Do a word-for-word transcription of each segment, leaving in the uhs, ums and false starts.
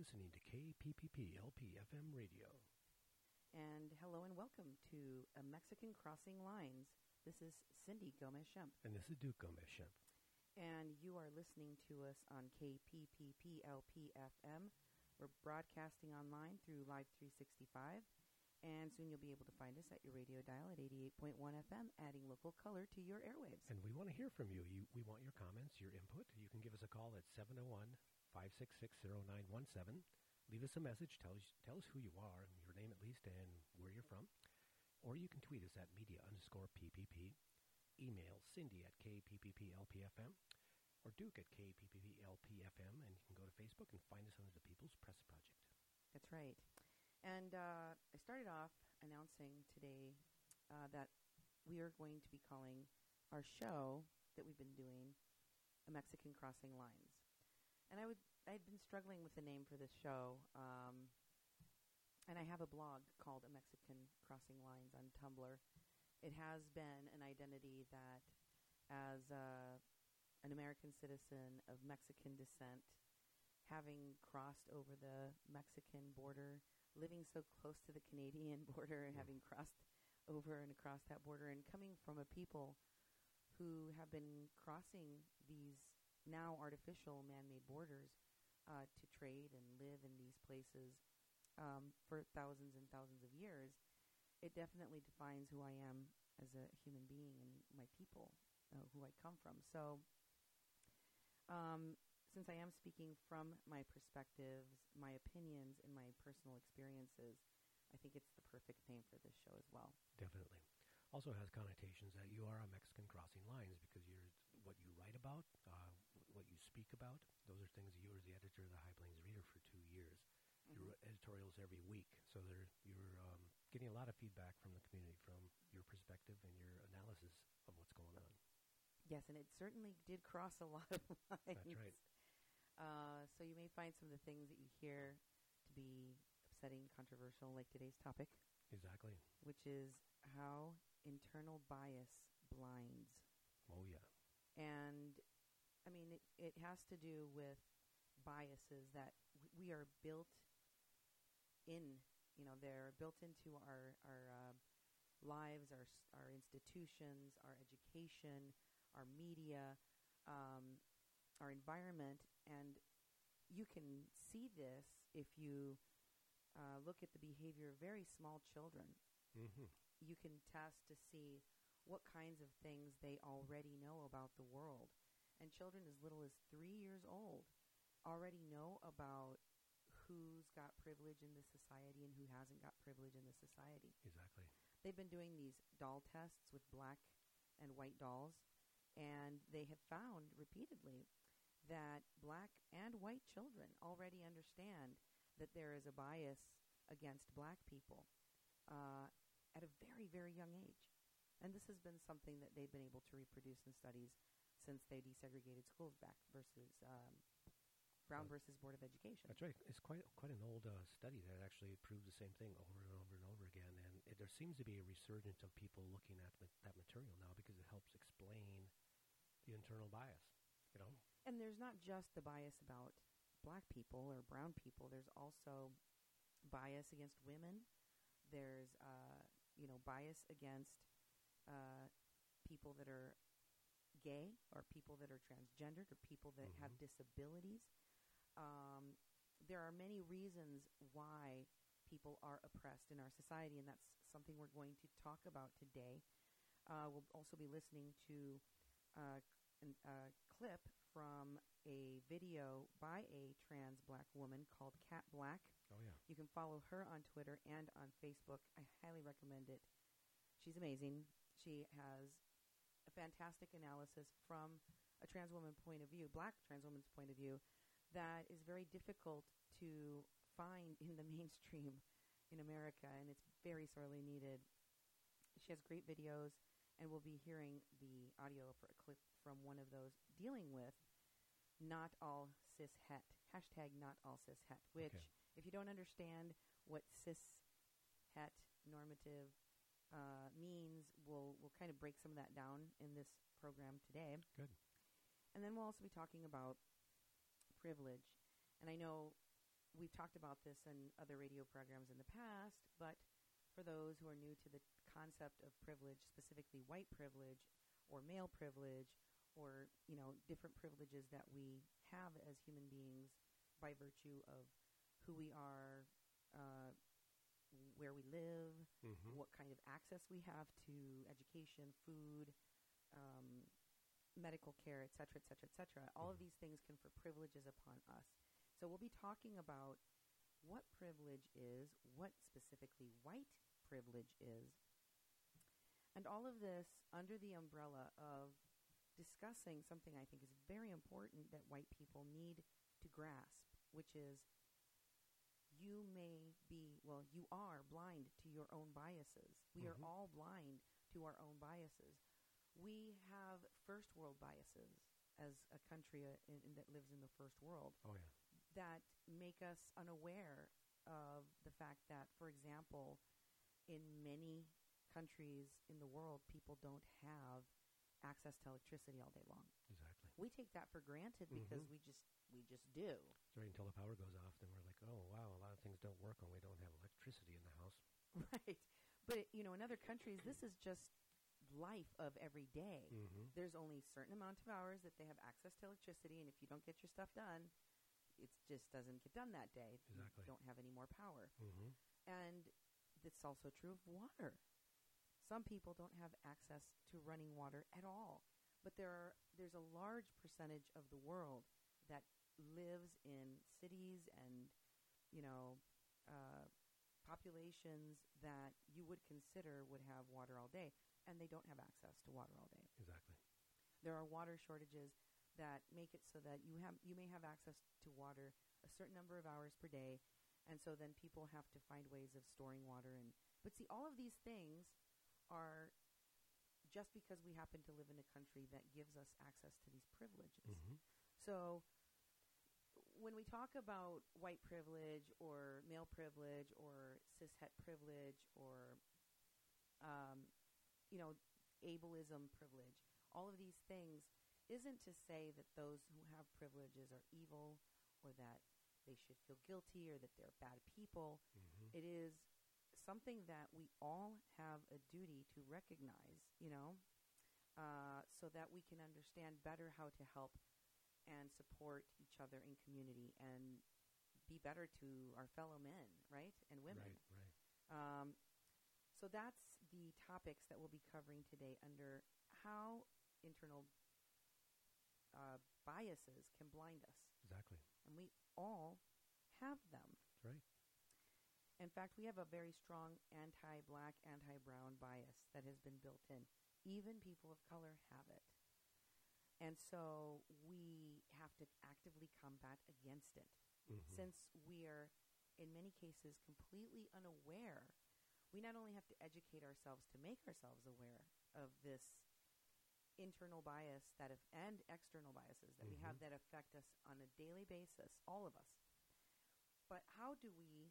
listening to K P P P L P F M radio. And hello and welcome to A Mexican Crossing Lines. This is Cindy Gomez-Shemp. And this is Duke Gomez-Shemp. And you are listening to us on K P P P L P F M. We're broadcasting online through Live three sixty-five. And soon you'll be able to find us at your radio dial at eighty-eight point one F M, adding local color to your airwaves. And we want to hear from you. you. We want your comments, your input. You can give us a call at seven oh one, five six six, oh nine one seven. Leave us a message. Tell us, tell us who you are, your name at least, and where you're from. Or you can tweet us at media underscore PPP. Email Cindy at K P P P L P F M. Or Duke at K P P P L P F M. And you can go to Facebook and find us under the People's Press Project. That's right. And uh, I started off announcing today uh, that we are going to be calling our show that we've been doing A Mexican Crossing Lines. And I would I'd been struggling with the name for this show, um, and I have a blog called A Mexican Crossing Lines on Tumblr. It has been an identity that, as uh, an American citizen of Mexican descent, having crossed over the Mexican border, living so close to the Canadian border and having crossed over and across that border, and coming from a people who have been crossing these now artificial man-made borders uh, to trade and live in these places um, for thousands and thousands of years, it definitely defines who I am as a human being and my people, uh, who I come from. So um, since I am speaking from my perspectives, my opinions, and my personal experiences, I think it's the perfect name for this show as well. Definitely. Also has connotations that you are a Mexican Crossing Lines because you're what you write about, uh, what you speak about. Those are things you were the editor of the High Plains Reader for two years. Mm-hmm. You wrote editorials every week, so there you're um, getting a lot of feedback from the community from your perspective and your analysis of what's going on. Yes, and it certainly did cross a lot of lines. That's right. Uh, so you may find some of the things that you hear to be upsetting, controversial, like today's topic. Exactly. Which is how internal bias blinds. Oh, yeah. And, I mean, it, it has to do with biases that w- we are built in, you know, they're built into our, our uh, lives, our, our institutions, our education, our media, um, our environment. And you can see this if you uh, look at the behavior of very small children. Mm-hmm. You can test to see what kinds of things they already know about the world. And children as little as three years old already know about who's got privilege in this society and who hasn't got privilege in this society. Exactly. They've been doing these doll tests with black and white dolls, and they have found repeatedly that black and white children already understand that there is a bias against black people uh, at a very, very young age. And this has been something that they've been able to reproduce in studies since they desegregated schools back versus um, Brown uh, versus Board of Education. That's right. It's quite quite an old uh, study that actually proved the same thing over and over and over again. And it, there seems to be a resurgence of people looking at ma- that material now because it helps explain the internal bias, you know? And there's not just the bias about black people or brown people. There's also bias against women. There's, uh, you know, bias against uh, people that are gay or people that are transgendered or people that Mm-hmm. have disabilities. Um, there are many reasons why people are oppressed in our society, and that's something we're going to talk about today. Uh, we'll also be listening to uh, an, a clip from a video by a trans black woman called Cat Black. Oh, yeah. You can follow her on Twitter and on Facebook. I highly recommend it. She's amazing. She has a fantastic analysis from a trans woman point of view, black trans woman's point of view, that is very difficult to find in the mainstream in America, and it's very sorely needed. She has great videos, and we'll be hearing the audio for a clip from one of those dealing with not all cis het, hashtag not all cis het, which, Okay. if you don't understand what cis het normative uh, means, we'll, we'll kind of break some of that down in this program today. Good. And then we'll also be talking about privilege. And I know we've talked about this in other radio programs in the past, but for those who are new to the concept of privilege, specifically white privilege or male privilege, or, you know, different privileges that we have as human beings by virtue of who we are, uh, where we live, Mm-hmm. what kind of access we have to education, food, um, medical care, et cetera, et cetera, et cetera. All of Mhm. these things confer privileges upon us. So we'll be talking about what privilege is, what specifically white privilege is, and all of this under the umbrella of discussing something I think is very important that white people need to grasp, which is you may be, well, you are blind to your own biases. We are Mhm. all blind to our own biases. We have first world biases as a country uh, in, in that lives in the first world Oh, yeah. that make us unaware of the fact that, for example, in many countries in the world, people don't have access to electricity all day long. Exactly. We take that for granted because Mhm. we just we just do. It's right until the power goes off, then we're like, oh, wow, a lot of things don't work when we don't have electricity in the house. Right. But, you know, in other countries, this is just life of every day. Mm-hmm. There's only a certain amount of hours that they have access to electricity, and if you don't get your stuff done, it just doesn't get done that day. Exactly. You don't have any more power. Mm-hmm. And it's also true of water. Some people don't have access to running water at all. But there are, there's a large percentage of the world that lives in cities and, you know, uh, populations that you would consider would have water all day, and they don't have access to water all day. Exactly. There are water shortages that make it so that you have you may have access to water a certain number of hours per day, and so then people have to find ways of storing water. And but see, all of these things are just because we happen to live in a country that gives us access to these privileges. Mm-hmm. So when we talk about white privilege or male privilege or cishet privilege or, um, you know, ableism privilege, all of these things isn't to say that those who have privileges are evil or that they should feel guilty or that they're bad people. Mm-hmm. It is something that we all have a duty to recognize, you know, uh, so that we can understand better how to help and support each other in community and be better to our fellow men, right, and women. Right, right. Um, so that's the topics that we'll be covering today under how internal uh, biases can blind us. Exactly. And we all have them. That's right. In fact, we have a very strong anti-black, anti-brown bias that has been built in. Even people of color have it. And so we have to actively combat against it. Mm-hmm. Since we are, in many cases, completely unaware, we not only have to educate ourselves to make ourselves aware of this internal bias that if, and external biases that Mm-hmm. we have that affect us on a daily basis, all of us. But how do we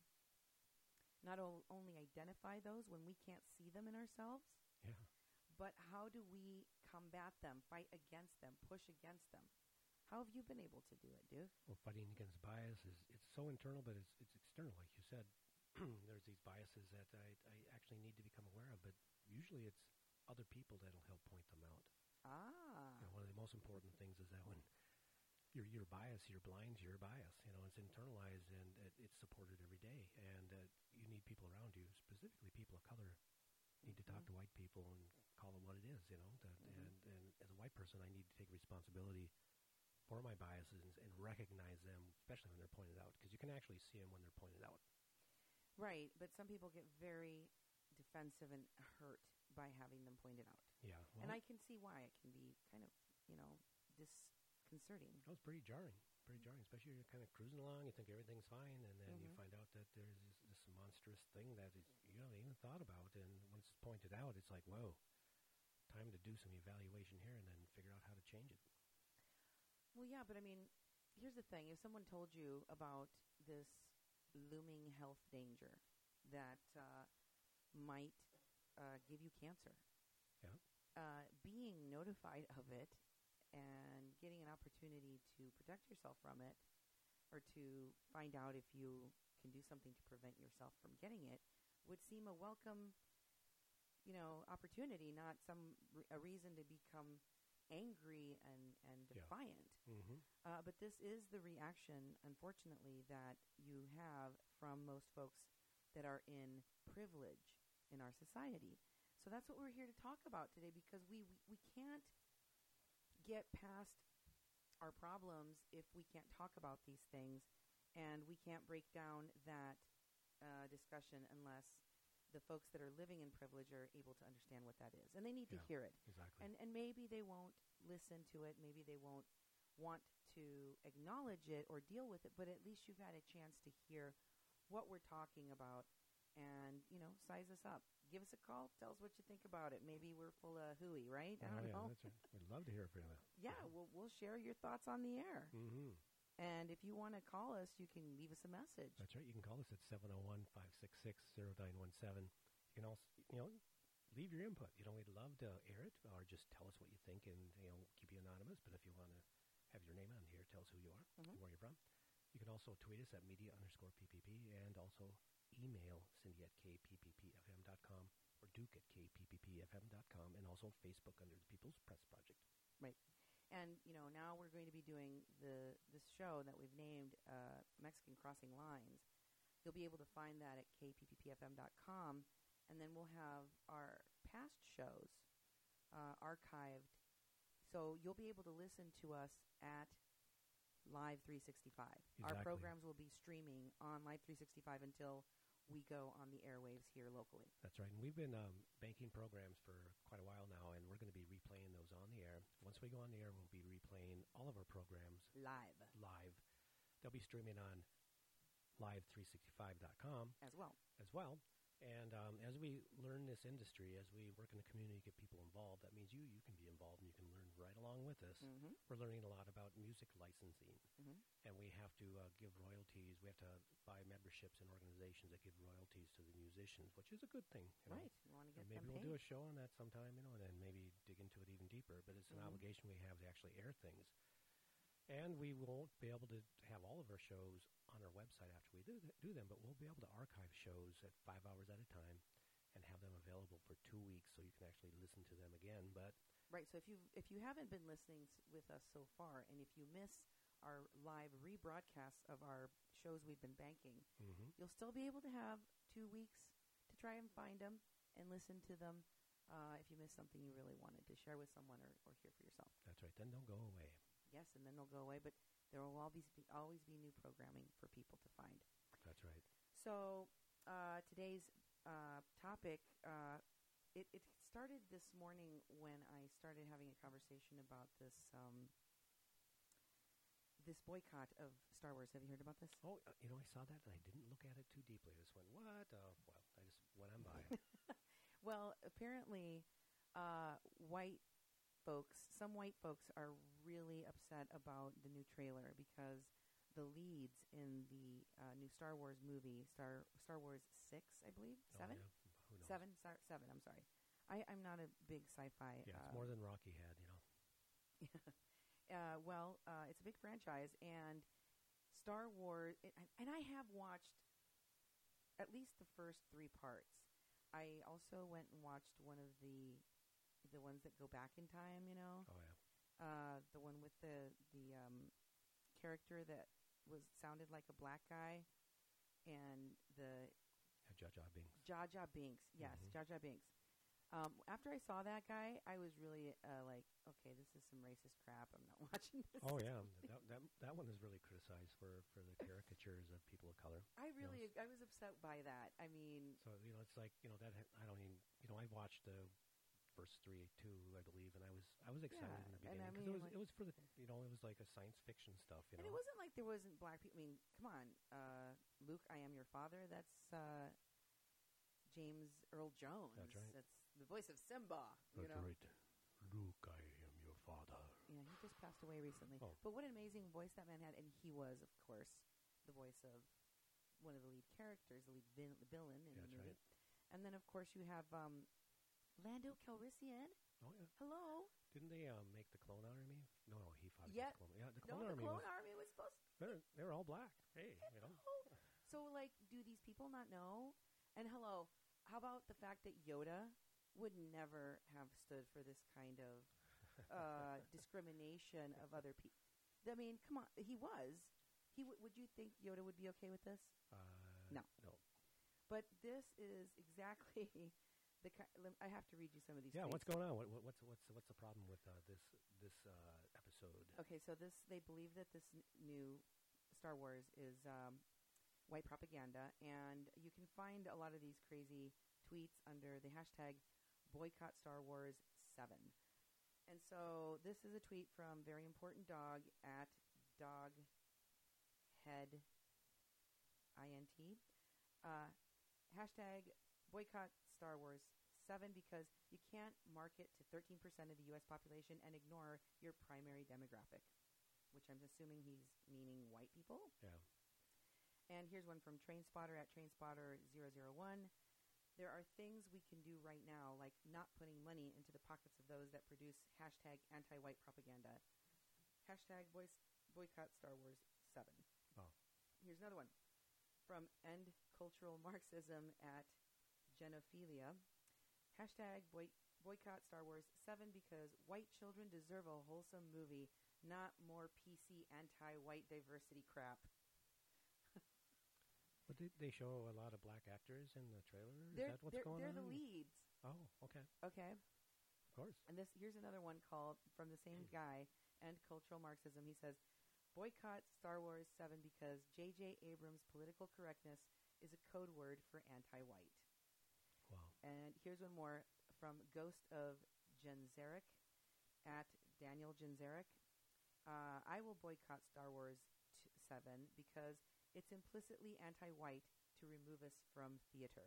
not o- only identify those when we can't see them in ourselves, Yeah. but how do we combat them, fight against them, push against them? How have you been able to do it, Duke? Well, fighting against bias is it's so internal, but it's it's external, like you said. There's these biases that I, I actually need to become aware of, but usually it's other people that'll help point them out. Ah. You know, one of the most important things is that when you're, you're biased, you're blind to your bias. You know, it's internalized and it, it's supported every day. And uh, you need people around you, specifically people of color, need to talk Mhm. to white people and call them what it is, you know. That, Mhm. and, and as a white person, I need to take responsibility for my biases and, and recognize them, especially when they're pointed out, because you can actually see them when they're pointed out. Right, but some people get very defensive and hurt by having them pointed out. Yeah. Well, And I can see why it can be kind of, you know, disconcerting. that was pretty jarring. Pretty jarring, especially you're kind of cruising along, you think everything's fine, and then you Mhm. find out that there's this, this monstrous thing that is, you haven't even thought about, and once it's pointed out, it's like, whoa, time to do some evaluation here and then figure out how to change it. Well, yeah, but I mean, here's the thing. If someone told you about this looming health danger that uh, might uh, give you cancer, Yeah. uh, being notified of it and getting an opportunity to protect yourself from it or to find out if you can do something to prevent yourself from getting it would seem a welcome, you know, opportunity, not some re- a reason to become angry and, and Yeah. defiant. Mm-hmm. Uh, but this is the reaction, unfortunately, that you have from most folks that are in privilege in our society. So that's what we're here to talk about today, because we, we, we can't get past our problems if we can't talk about these things, and we can't break down that uh, discussion unless the folks that are living in privilege are able to understand what that is. And they need to Yeah, hear it. Exactly. And and maybe they won't listen to it. Maybe they won't want to acknowledge it or deal with it. But at least you've had a chance to hear what we're talking about, and you know, size us up. Give us a call. Tell us what you think about it. Maybe we're full of hooey, right? I oh, don't yeah, know. that's right. We'd love to hear from you. Yeah, we'll we'll share your thoughts on the air. Mm-hmm. And if you want to call us, you can leave us a message. That's right. You can call us at seven oh one, five six six, oh nine one seven. You can also, you know, leave your input. You know, we'd love to air it, or just tell us what you think, and, you know, keep you anonymous. But if you want to have your name on here, tell us who you are Mhm. and where you're from. You can also tweet us at media underscore P P P, and also email Cindy at k p p p f m dot com or Duke at k p p p f m dot com, and also Facebook under the People's Press Project. Right. And, you know, now we're going to be doing the this show that we've named uh, Mexican Crossing Lines. You'll be able to find that at k p p p f m dot com, and then we'll have our past shows uh, archived. So you'll be able to listen to us at Live three sixty-five. Our Exactly. programs will be streaming on Live three sixty-five until we go on the airwaves here locally. That's right. And we've been um, banking programs for quite a while now, and we're going to be replaying those on the air. Once we go on the air, we'll be replaying all of our programs Live live. They'll be streaming on live three sixty-five dot com as well. as well. And um, as we learn this industry, as we work in the community, get people involved, that means you you can be involved and you can learn right along with us. Mm-hmm. We're learning a lot about music licensing, Mm-hmm. and we have to uh, give royalties. We have to buy memberships in organizations that give royalties to the musicians, which is a good thing. You know? Right. You want to get And maybe them we'll paid? do a show on that sometime, you know, and then maybe dig into it even deeper. But it's an Mhm. obligation we have to actually air things. And we won't be able to have all of our shows on our website after we do, th- do them, but we'll be able to archive shows at five hours at a time and have them available for two weeks so you can actually listen to them again. But Right. So if you if you haven't been listening s- with us so far, and if you miss our live rebroadcasts of our shows we've been banking, mhm, you'll still be able to have two weeks to try and find them and listen to them. Uh, if you missed something you really wanted to share with someone or, or hear for yourself. that's right. Then they'll go away. Yes, and then they'll go away, but there will always be always be new programming for people to find. That's right. So uh, today's uh, topic, uh, it, it started this morning when I started having a conversation about this um, this boycott of Star Wars. Have you heard about this? Oh, uh, you know, I saw that and I didn't look at it too deeply. I just went, what? Oh, well, I just went on by. Well, apparently, uh, white folks, some white folks are really upset about the new trailer because the leads in the uh, new Star Wars movie, Star Star Wars six, I believe, Oh, seven, yeah. Who knows? seven, sar- seven. I'm sorry, I, I'm not a big sci-fi. Yeah, it's uh, more than Rocky had, you know. uh, well, uh, it's a big franchise, and Star Wars, it, and, and I have watched at least the first three parts. I also went and watched one of the the ones that go back in time. You know, Oh, yeah. uh, the one with the the um, character that was sounded like a black guy, and the Yeah, Jar Jar Binks. Jar Jar Binks. Yes, Mhm. Jar Jar Binks. Um, after I saw that guy, I was really uh, like, okay, this is some racist crap. I'm not watching this. Oh, yeah. that, that, that one is really criticized for, for the caricatures of people of color. I really, I was upset by that. I mean, So, you know, it's like, you know, that ha- I don't even, you know, I watched the first three, two, I believe, and I was I was excited Yeah, in the and I beginning because mean, it was like- it was for the, you know, it was like a science fiction stuff, you and know. it wasn't like there wasn't black people. I mean, come on, uh, Luke, I am your father. That's uh, James Earl Jones. That's right. That's the voice of Simba. You know, right. Luke, I am your father. yeah, he just passed away recently. Oh. But what an amazing voice that man had, and he was, of course, the voice of one of the lead characters, the lead vil- villain in That's the movie. right. And then, of course, you have um, Lando Calrissian Oh yeah. Hello. Didn't they um, make the Clone Army? No, no, he fought Yeah. against Clone. Yeah, the No, Clone the Army Clone was. Army was supposed to. They're, they're all black. Hey, you know. So, like, do these people not know? And hello, how about the fact that Yoda would never have stood for this kind of uh, discrimination of other people? I mean, come on, he was. He w- would you think Yoda would be okay with this? Uh, No. No. But this is exactly the. Ki- lem- I have to read you some of these. Yeah, things. what's going on? What, what, what's what's what's the problem with uh, this this uh, episode? Okay, so this they believe that this n- new Star Wars is um, white propaganda, and you can find a lot of these crazy tweets under the hashtag boycott Star Wars seven. And so this is a tweet from Very Important Dog at Doghead I N T. Uh, hashtag boycott Star Wars seven because you can't market to thirteen percent of the U S population and ignore your primary demographic, which I'm assuming he's meaning white people. Yeah. And here's one from TrainSpotter at TrainSpotter zero zero one. There are things we can do right now, like not putting money into the pockets of those that produce hashtag anti-white propaganda. Hashtag boy- boycott Star Wars seven. Oh. Here's another one from End Cultural Marxism at Genophilia. Hashtag boy- boycott Star Wars seven because white children deserve a wholesome movie, not more P C anti-white diversity crap. But did they show a lot of black actors in the trailer? Is They're, that what's they're, going they're on? the leads. Oh, okay. Okay. Of course. And this here's another one called from the same guy, End Cultural Marxism. He says, boycott Star Wars seven because J J Abrams' political correctness is a code word for anti-white. Wow. And here's one more from Ghost of Genzeric at Daniel Genzeric. Uh, I will boycott Star Wars t- seven because it's implicitly anti-white to remove us from theater.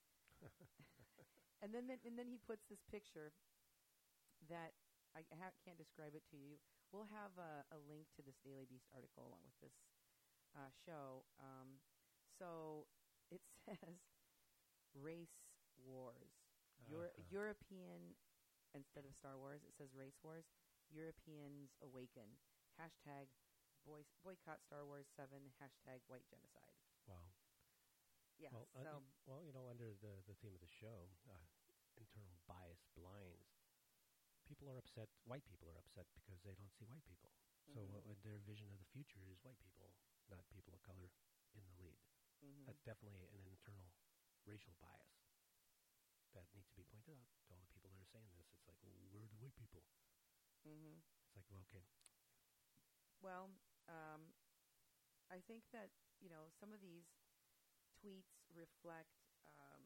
And then, then and then he puts this picture that I ha- can't describe it to you. We'll have a, a link to this Daily Beast article along with this uh, show. Um, so it says race wars. Euro- Uh-huh. European, instead of Star Wars, it says race wars. Europeans awaken. Hashtag boy- boycott Star Wars seven. Hashtag white genocide. Wow. Yeah. Well, uh, so y- well, you know, under the, the theme of the show, uh, internal bias blinds, people are upset, white people are upset because they don't see white people. So Mhm. uh, their vision of the future is white people, not people of color in the lead. mhm. That's definitely an internal racial bias that needs to be pointed out to all the people that are saying this. It's like, well, where are the white people? Mhm. It's like, well, okay. Well, um, I think that you know some of these tweets reflect um,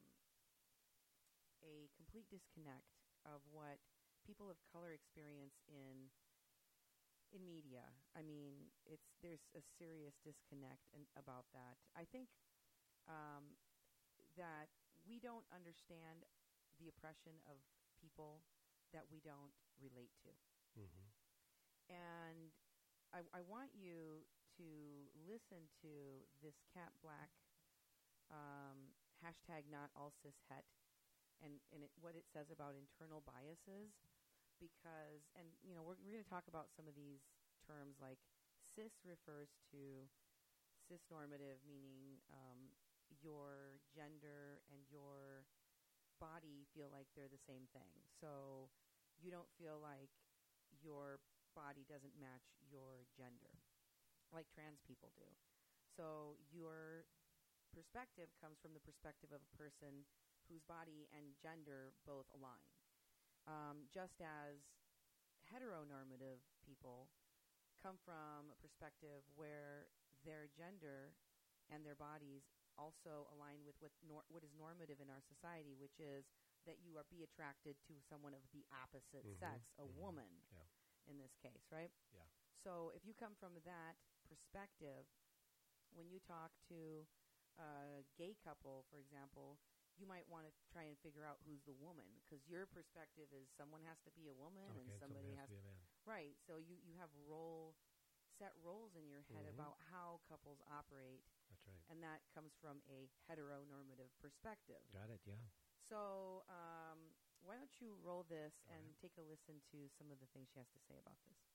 a complete disconnect of what people of color experience in in media. I mean, it's there's a serious disconnect in, about that. I think um, that we don't understand the oppression of people that we don't relate to. Mm-hmm. And I, I want you to listen to this Cat Black um, hashtag not all cis het and, and it, what it says about internal biases because, and you know, we're, we're going to talk about some of these terms like cis refers to cisnormative, meaning um, your gender and your body feel like they're the same thing. So you don't feel like your body doesn't match your gender, like trans people do. So your perspective comes from the perspective of a person whose body and gender both align. Um, just as heteronormative people come from a perspective where their gender and their bodies also align with what, nor- what is normative in our society, which is that you are be attracted to someone of the opposite Mhm, sex, a mhm, woman yeah. in this case, right? Yeah. So if you come from that perspective, when you talk to a gay couple, for example, you might want to try and figure out who's the woman because your perspective is someone has to be a woman Okay, and somebody has, has to be a man. right. So you, you have role set roles in your head Mhm. about how couples operate, That's right. and that comes from a heteronormative perspective. Got it, yeah. So um, why don't you roll this All and right. take a listen to some of the things she has to say about this.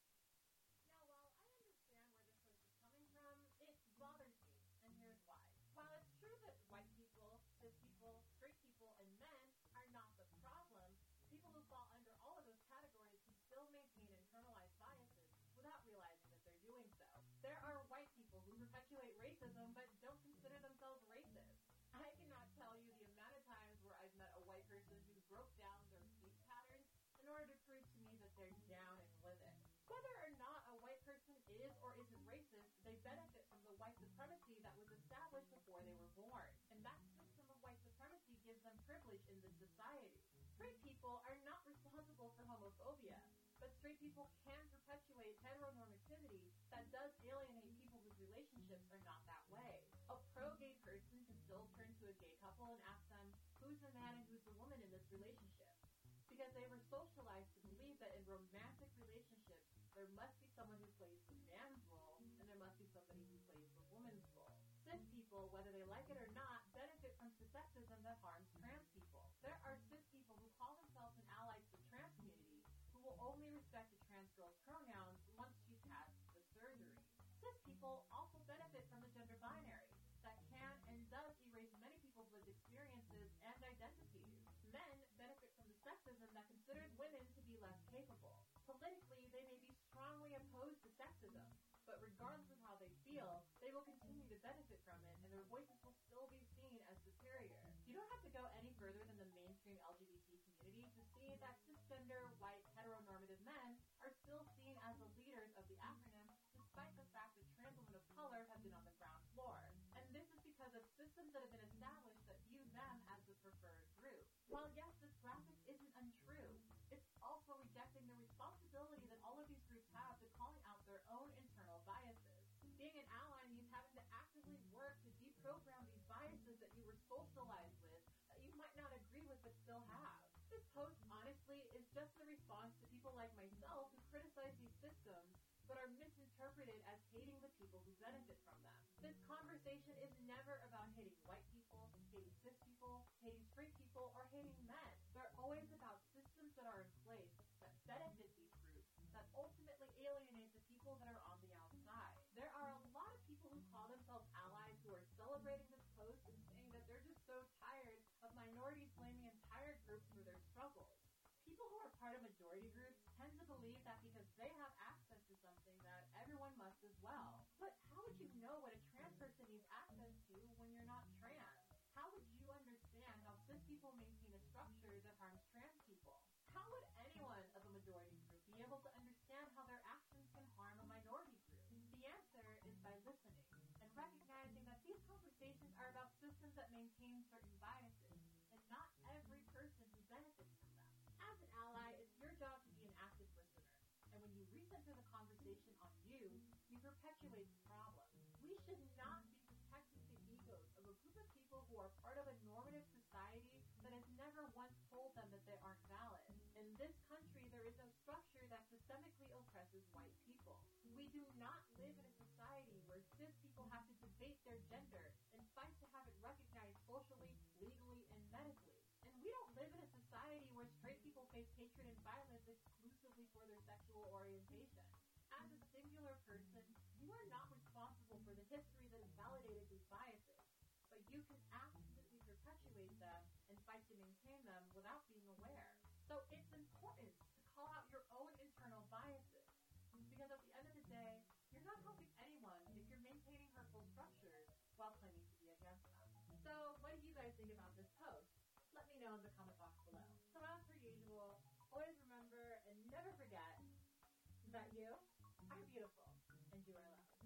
Now, while I understand where this post is coming from, it bothers me, and here's why. While it's true that white people, cis people, straight people, and men are not the problem, people who fall under all of those categories can still maintain internalized biases without realizing that they're doing so. There are white people who perpetuate racism but don't consider themselves racist. I cannot tell you the amount of times where I've met a white person who broke down their speech patterns in order to prove to me that they're down and with it. Whether or not a white person is or isn't racist, they benefit from the white supremacy that was established before they were born. And that system of white supremacy gives them privilege in this society. Straight people are not responsible for homophobia, but straight people can perpetuate heteronormativity that does alienate people whose relationships are not that way. A pro-gay person can still turn to a gay couple and ask them, who's the man and who's the woman in this relationship? Because they were socialized to believe that in romantic relationships, there must be someone who plays the man's role, and there must be somebody who plays the woman's role. Cis people, whether they like it or not, benefit from cissexism that harms trans people. There are cis people who call themselves an ally to the trans community who will only respect a trans girl's pronouns once she's had the surgery. Cis people also benefit from the gender binary that can and does erase many people's lived experiences and identities. Men benefit from the sexism that considers women to be less capable. Politically, they may be strongly opposed to sexism, but regardless of how they feel, they will continue to benefit from it, and their voices will still be seen as superior. You don't have to go any further than the mainstream L G B T community to see that cisgender, white, heteronormative men are still seen as the leaders of the acronym, despite the fact that trans women of color have been on the ground floor. And this is because of systems that have been established that view them as the preferred group. While yes, this graphic isn't untrue, it's also rejecting the responsibility that all of these groups have to calling out their own internal biases. Being an ally means having to actively work to deprogram these biases that you were socialized with, that you might not agree with but still have. This post, honestly, is just a response to people like myself who criticize these systems but are misinterpreted as hating the people who benefit from them. This conversation is never about hating white people, hating cis people, hating straight people, or hating men. They're always about systems that are in place that benefit these groups, that ultimately alienate the people that are on the outside. There are a lot of people who call themselves allies who are celebrating this post and saying that they're just so tired of minorities blaming entire groups for their struggles. People who are part of majority groups tend to believe that because they have access to something that everyone must as well. But how would you know what a trans person needs access to when you're not trans? How would you understand how cis people maintain a structure that harms trans people? How would anyone of a majority group be able to understand how their actions can harm a minority group? The answer is by listening and recognizing that these conversations are about systems that maintain certain biases and not every person who benefits from them. As an ally, it's your job to be an active listener. And when you recenter the conversation on you, you perpetuate the problem. We should not be protecting the egos of a group of people who are part of a normative society that has never once told them that they aren't valid. In this country, there is no structure that systemically oppresses white people. We do not live in a society where cis people have to debate their gender and fight to have it recognized socially, legally, and medically. And we don't live in a society where straight people face hatred and violence exclusively for their sexual orientation. As a singular person, you are not responsible for the history that has validated these biases, but you can actively perpetuate them and fight to maintain them without being aware. So it's important to call out your own internal biases, because at the end of the day, you're not helping anyone if you're maintaining hurtful structures while claiming to be against them. So what do you guys think about this post? Let me know in the comment box below. So as per usual, always remember and never forget that you are beautiful and you are loved.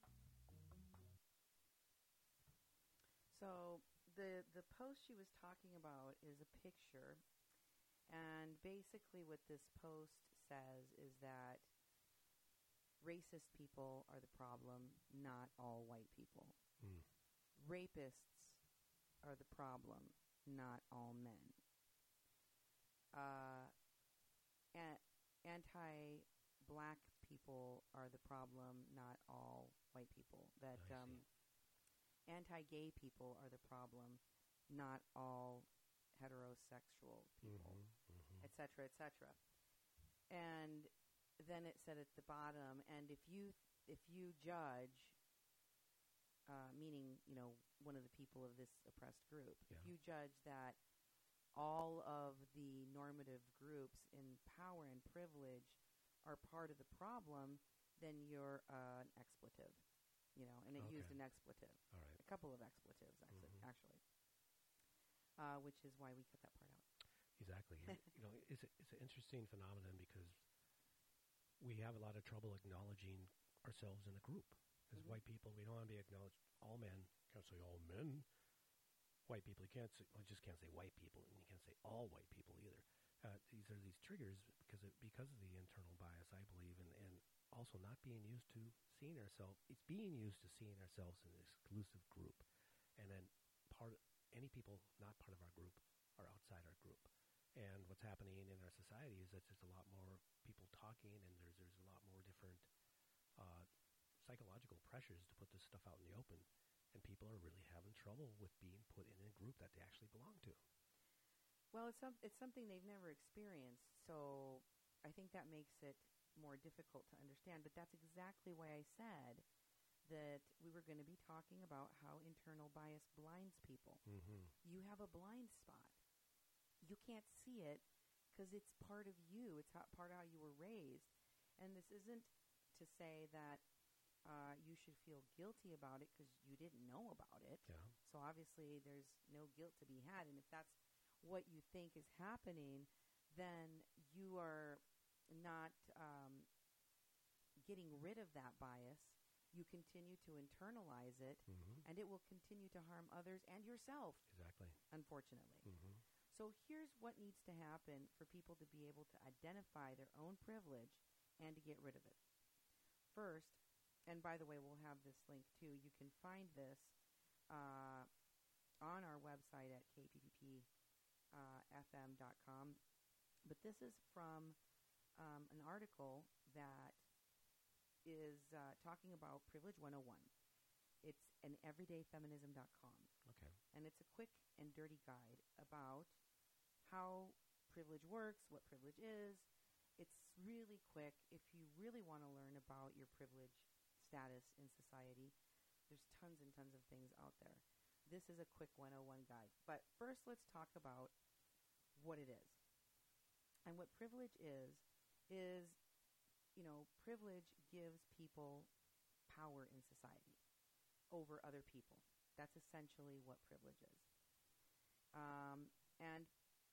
So the the post she was talking about is a picture, and basically what this post says is that racist people are the problem, not all white people. Mm. Rapists are the problem, not all men. Uh, a- anti-black people are the problem, not all white people. That I um, see. anti-gay people are the problem, not all heterosexual people, Mhm, mhm. et cetera, et cetera. And then it said at the bottom, and if you if you judge, uh, meaning you know one of the people of this oppressed group, if Yeah. you judge that all of the normative groups in power and privilege are part of the problem, then you're uh, an expletive, you know, and it used Okay. an expletive, All right. a couple of expletives actually, Mhm. actually, uh, which is why we cut that part out. Exactly. You you know, it's a, it's an interesting phenomenon because we have a lot of trouble acknowledging ourselves in a group. As Mhm. white people, we don't want to be acknowledged. All men, can't say all men. White people, you can't say, well, you just can't say white people, and you can't say all white people either. Uh, these are these triggers because of, because of the internal bias, I believe, and, and also not being used to seeing ourselves. It's being used to seeing ourselves in an exclusive group, and then part any people not part of our group are outside our group. And what's happening in our society is that there's a lot more people talking, and there's there's a lot more different uh, psychological pressures to put this stuff out in the open, and people are really having trouble with being put in a group that they actually belong to. Well, it's some, it's something they've never experienced, so I think that makes it more difficult to understand. But that's exactly why I said that we were going to be talking about how internal bias blinds people. Mm-hmm. You have a blind spot. You can't see it because it's part of you. It's how, part of how you were raised. And this isn't to say that uh, you should feel guilty about it because you didn't know about it. Yeah. So obviously there's no guilt to be had. And if that's what you think is happening, then you are not um, getting rid of that bias. You continue to internalize it, Mm-hmm. and it will continue to harm others and yourself, Exactly. unfortunately. Mm-hmm. So here's what needs to happen for people to be able to identify their own privilege and to get rid of it. First, and by the way, we'll have this link too. You can find this uh, on our website at k p p p f m dot com. But this is from um, an article that is uh, talking about Privilege one oh one. It's an everyday feminism dot com. Okay. And it's a quick and dirty guide about how privilege works, what privilege is. It's really quick. If you really want to learn about your privilege status in society, there's tons and tons of things out there. This is a quick one oh one guide. But first, let's talk about what it is. And what privilege is, is, you know, privilege gives people power in society over other people. That's essentially what privilege is. Um, and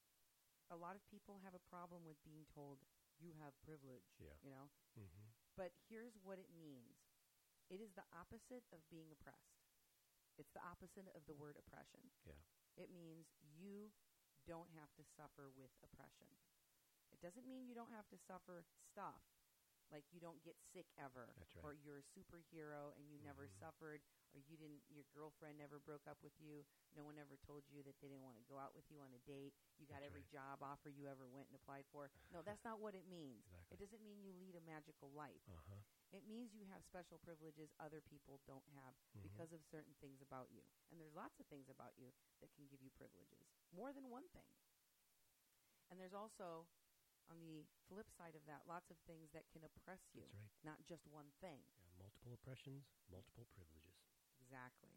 a lot of people have a problem with being told, you have privilege, Yeah. you know. Mm-hmm. But here's what it means. It is the opposite of being oppressed. It's the opposite of the word oppression. Yeah. It means you don't have to suffer with oppression. It doesn't mean you don't have to suffer stuff, like you don't get sick ever, That's right. or you're a superhero and you never Mhm. suffered, or you didn't, your girlfriend never broke up with you, no one ever told you that they didn't want to go out with you on a date, you got That's every right. job offer you ever went and applied for. No, that's not what it means. Exactly. It doesn't mean you lead a magical life. Uh-huh. It means you have special privileges other people don't have Mhm. because of certain things about you. And there's lots of things about you that can give you privileges. More than one thing. And there's also, on the flip side of that, lots of things that can oppress you. That's right. Not just one thing. Yeah. Multiple oppressions, multiple privileges. Exactly.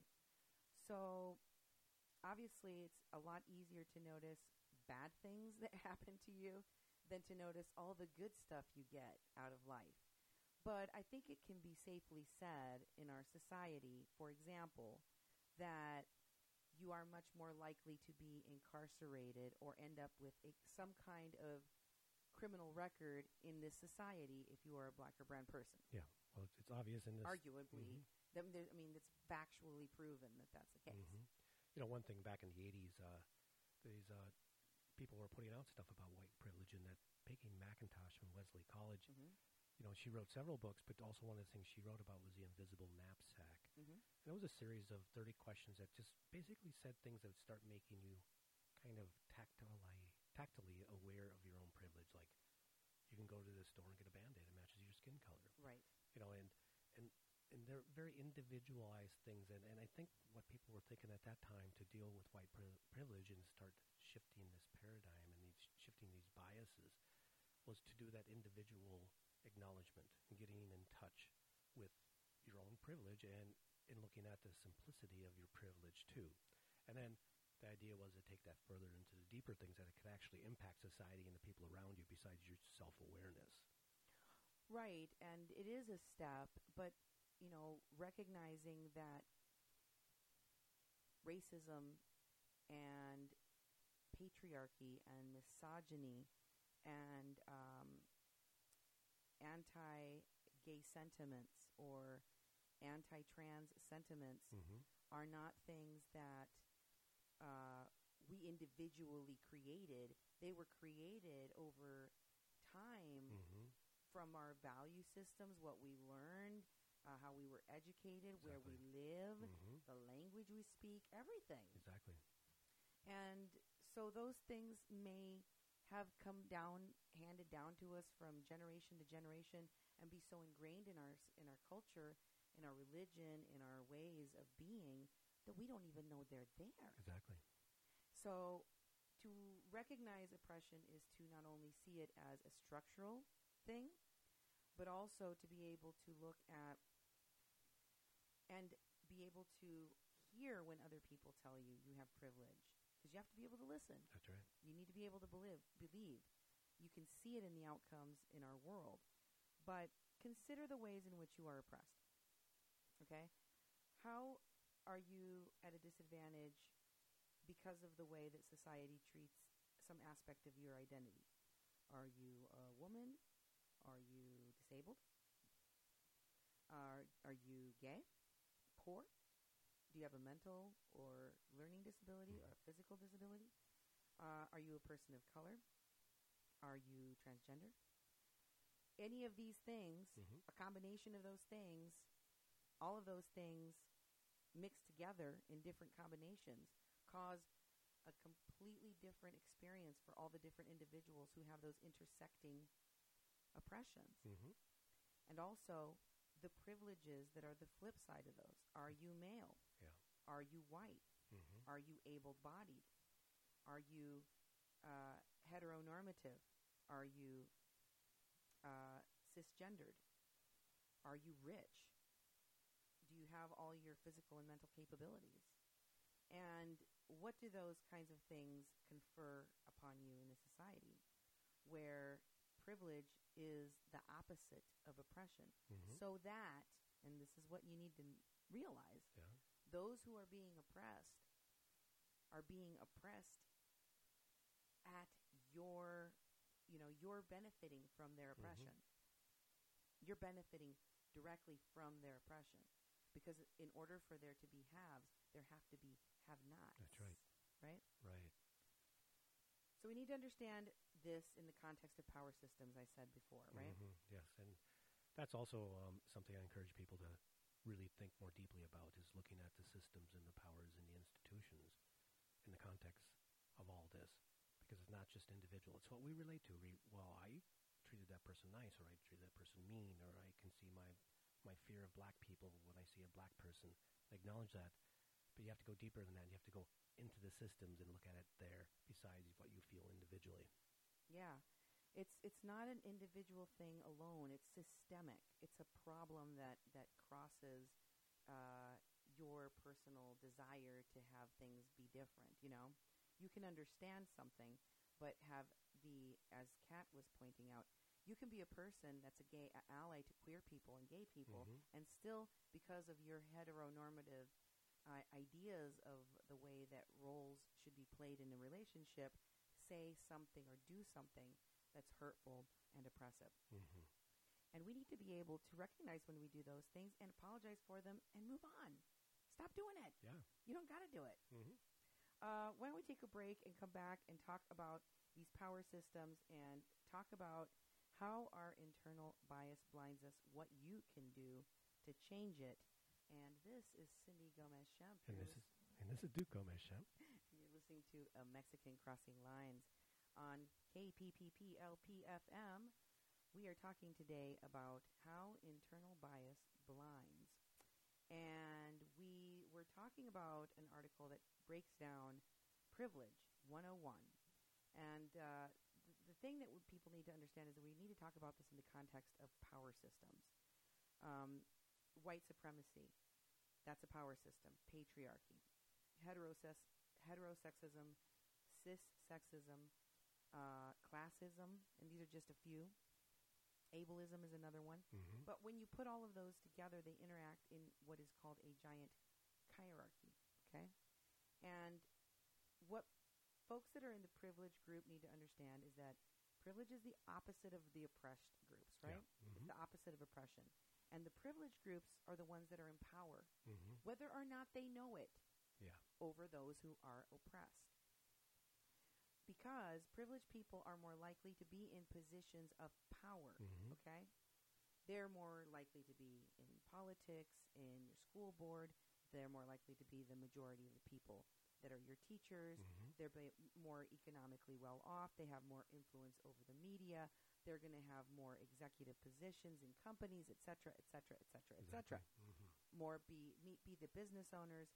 So, obviously, it's a lot easier to notice bad things that happen to you than to notice all the good stuff you get out of life. But I think it can be safely said in our society, for example, that you are much more likely to be incarcerated or end up with a, some kind of criminal record in this society if you are a black or brown person. Yeah. Well, it's, it's obvious in this. Arguably. Mhm. Them- there- I mean, it's factually proven that that's the case. Mhm. You know, one thing back in the eighties, uh, these uh, people were putting out stuff about white privilege, and that Peggy McIntosh from Wesley College, Mm-hmm. you know, she wrote several books, but also one of the things she wrote about was the invisible knapsack. Mm-hmm. And it was a series of thirty questions that just basically said things that would start making you kind of tactile, tactily aware of your own privilege. Like, you can go to the store and get a Band-Aid that matches your skin color. Right. You know, and and and they're very individualized things. And, and I think what people were thinking at that time to deal with white pri- privilege and start shifting was to do that individual acknowledgement and getting in touch with your own privilege and in looking at the simplicity of your privilege too. And then the idea was to take that further into the deeper things that it could actually impact society and the people around you besides your self-awareness. Right, and it is a step, but, you know, recognizing that racism and patriarchy and misogyny and um, anti-gay sentiments or anti-trans sentiments Mm-hmm. are not things that uh, we individually created. They were created over time Mm-hmm. from our value systems, what we learned, uh, how we were educated, where we Exactly. live, Mm-hmm. the language we speak, everything. Exactly. And so those things may have come down, handed down to us from generation to generation, and be so ingrained in our s- in our culture, in our religion, in our ways of being that we don't even know they're there. Exactly. So to recognize oppression is to not only see it as a structural thing, but also to be able to look at and be able to hear when other people tell you you have privilege. Because you have to be able to listen. That's right. You need to be able to believe. believe. You can see it in the outcomes in our world. But consider the ways in which you are oppressed. Okay? How are you at a disadvantage because of the way that society treats some aspect of your identity? Are you a woman? Are you disabled? Are, are you gay? Poor? Do you have a mental or learning disability or a physical disability? Uh, are you a person of color? Are you transgender? Any of these things, Mm-hmm. a combination of those things, all of those things mixed together in different combinations cause a completely different experience for all the different individuals who have those intersecting oppressions. Mm-hmm. And also the privileges that are the flip side of those. Are you male? Yeah. Are you white? Mm-hmm. Are you able-bodied? Are you uh, heteronormative? Are you uh, cisgendered? Are you rich? Do you have all your physical and mental capabilities? And what do those kinds of things confer upon you in a society where privilege is the opposite of oppression? Mm-hmm. So that, and this is what you need to n- realize, Yeah. those who are being oppressed are being oppressed at your, you know, you're benefiting from their Mhm. oppression. You're benefiting directly from their oppression. Because in order for there to be haves, there have to be have-nots. That's right. Right? Right. So we need to understand this in the context of power systems, I said before, right? Mm-hmm. Yes, and that's also um, something I encourage people to really think more deeply about, is looking at the systems and the powers and the institutions in the context of all this. Because it's not just individual. It's what we relate to. We, well, I treated that person nice, or I treated that person mean, or I can see my, my fear of black people when I see a black person. I acknowledge that. But you have to go deeper than that. You have to go into the systems and look at it there besides what you feel individually. Yeah. It's it's not an individual thing alone. It's systemic. It's a problem that, that crosses uh, your personal desire to have things be different, you know? You can understand something, but have the, as Kat was pointing out, you can be a person that's a gay a- ally to queer people and gay people, Mhm. and still, because of your heteronormative uh, ideas of the way that roles should be played in a relationship, say something or do something that's hurtful and oppressive. Mm-hmm. And we need to be able to recognize when we do those things and apologize for them and move on. Stop doing it. Yeah. You don't got to do it. Mm-hmm. Uh, why don't we take a break and come back and talk about these power systems and talk about how our internal bias blinds us, what you can do to change it. And this is Cindy Gomez-Schemp. And You're this is lis- and this is Duke Gomez-Schemp. You're listening to a Mexican Crossing Lines on K P P P L P F M. We are talking today about how internal bias blinds. And we were talking about an article that breaks down privilege one oh one. And uh, th- the thing that w- people need to understand is that we need to talk about this in the context of power systems. Um, white supremacy, that's a power system. Patriarchy, heterosex- heterosexism, cis-sexism, uh, classism, and these are just a few. Ableism is another one. Mm-hmm. But when you put all of those together, they interact in what is called a giant hierarchy, okay? And what folks that are in the privileged group need to understand is that privilege is the opposite of the oppressed groups, right? Yeah. It's Mm-hmm. the opposite of oppression. And the privileged groups are the ones that are in power, Mm-hmm. whether or not they know it, Yeah. over those who are oppressed. Because privileged people are more likely to be in positions of power, Mm-hmm. okay? They're more likely to be in politics, in your school board. They're more likely to be the majority of the people that are your teachers. Mm-hmm. They're ba- more economically well off. They have more influence over the media. They're going to have more executive positions in companies, et cetera, et cetera, et cetera, et cetera. Mm-hmm. More be meet, be the business owners.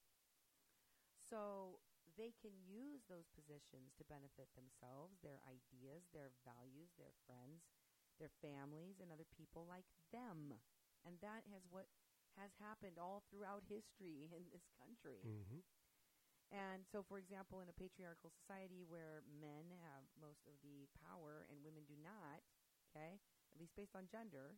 So they can use those positions to benefit themselves, their ideas, their values, their friends, their families, and other people like them. And that has what has happened all throughout history in this country. Mm-hmm. And so, for example, in a patriarchal society where men have most of the power and women do not, okay, at least based on gender,